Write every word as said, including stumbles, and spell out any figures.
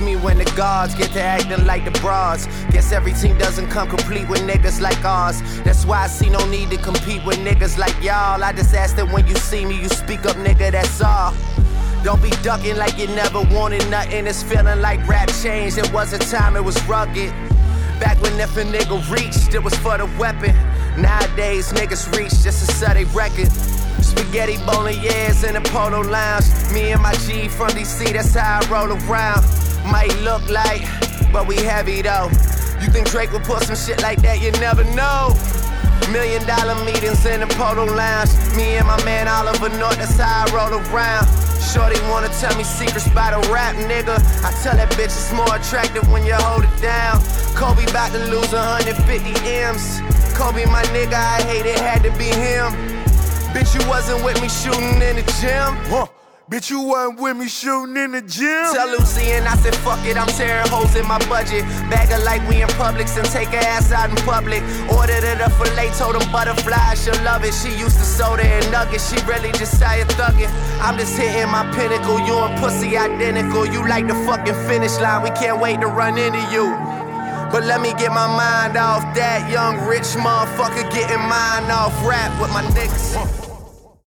me when the guards get to acting like the bras. Guess every team doesn't come complete with niggas like ours. That's why I see no need to compete with niggas like y'all. I just ask that when you see me, you speak up, nigga, that's all. Don't be ducking like you never wanted nothing. It's feeling like rap changed. It was a time it was rugged. Back when if a nigga reached, it was for the weapon. Nowadays, niggas reach just to sell they record. Spaghetti bolognese in the Polo Lounge. Me and my G from D C, that's how I roll around. Might look like, but we heavy though. You think Drake would put some shit like that? You never know. Million dollar meetings in the Polo Lounge. Me and my man Oliver North, that's how I roll around. Shorty wanna tell me secrets about a rap, nigga. I tell that bitch it's more attractive when you hold it down. Kobe bout to lose one hundred fifty M's. Kobe my nigga, I hate it, had to be him. Bitch, you wasn't with me shooting in the gym. Huh. Bitch, you wasn't with me shooting in the gym. Tell Lucy and I said, fuck it, I'm tearing holes in my budget. Bag her like we in Publix and take her ass out in public. Ordered her the filet, told them butterflies, she'll love it. She used to soda and nuggets, she really just tired thugging. I'm just hitting my pinnacle, you and pussy identical. You like the fucking finish line, we can't wait to run into you. But let me get my mind off that young rich motherfucker getting mine off rap with my niggas.